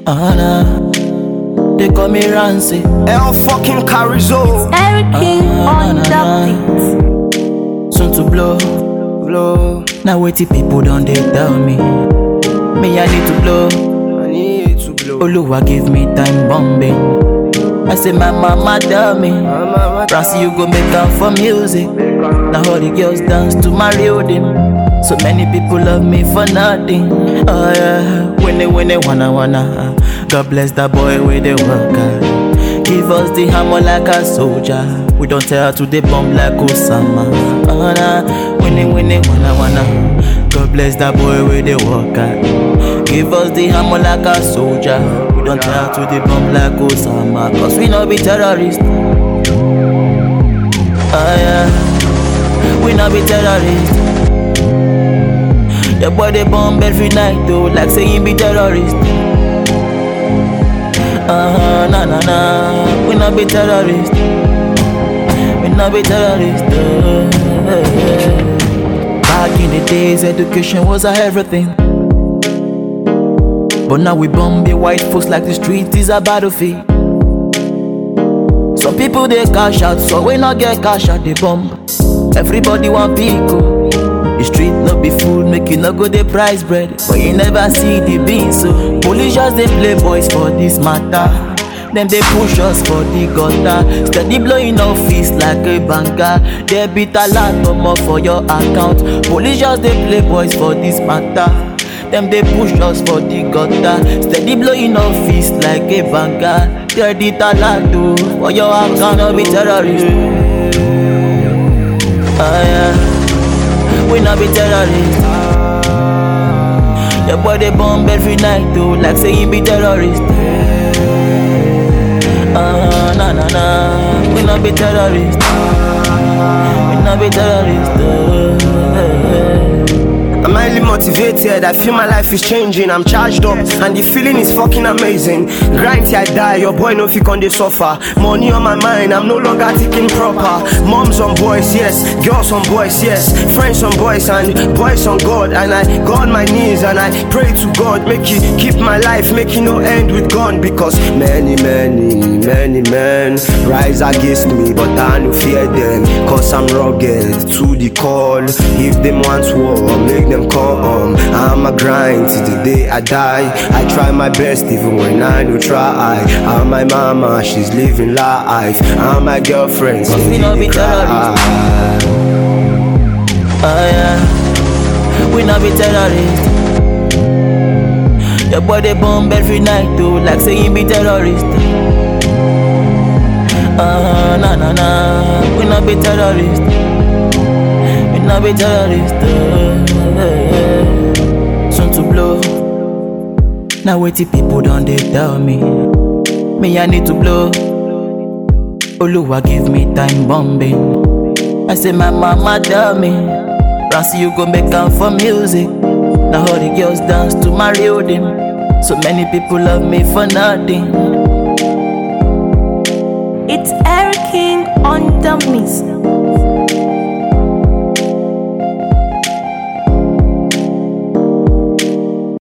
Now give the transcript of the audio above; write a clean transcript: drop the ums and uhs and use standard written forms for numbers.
They call me Rancy. El fucking Carizo. Eric King on the beat. Soon to blow. Now wait till people don't they tell me. Me I need to blow. Oluwa give me time bombing. I say my mama tell me, Rancy you go make up for music. Now all the girls dance to my rhythm. So many people love me for nothing. Oh yeah, when they wanna. God bless that boy with the worker. Give us the hammer like a soldier. We don't tell to the bomb like Osama. Oh nah, when they wanna. God bless that boy with the worker. Give us the hammer like a soldier. We don't tell to the bomb like Osama. Cause we no be terrorists. Oh yeah, we no be terrorists. Your boy they bomb every night though, like say he be terrorist. Nah, we not be terrorist. We not be terrorist. Back in the days, education was everything. But now we bomb the white folks like the street is a battlefield. Some people they cash out, so we not get cash out, they bomb. Everybody want pico. The street no be food, make you no go the price bread. But you never see the beans, so police just they play boys for this matter. Then they push us for the gutter. Steady blowing off fees like a banker. They beat a lot more for your account. Police just they play boys for this matter. Them they push us for the gutter. Steady blowing off fees like a banker. They beat a lot for your account. No be terrorist. Yeah. We not be terrorists. Your boy they bomb every night though, like say he be terrorist. Nah, we not be terrorists. We not be terrorists. I'm highly motivated, I feel my life is changing. I'm charged up and the feeling is fucking amazing. Grind till I die, your boy no fit on the suffer. Money on my mind, I'm no longer thinking proper. Moms on boys, yes, girls on boys, yes. Friends on boys and boys on God. And I go on my knees and I pray to God, make it keep my life, make it no end with gun. Because many men rise against me, but I no fear them. Cause I'm rugged to the call. If them want war, make them come. I'm a grind till the day I die. I try my best even when I don't try. I'm my mama, she's living life. I'm my girlfriend, cause we no be terrorists. Yeah, we no be terrorists. Your boy they bomb every night though, like say he be terrorist. Nah, we no be terrorists. We no be terrorists. Soon to blow. Now wait till people don't they tell me. Me I need to blow. Oluwa give me time bombing. I say my mama tell me, Rancy you go make up for music. Now all the girls dance to my rhythm. So many people love me for nothing. It's Eric King on the mix.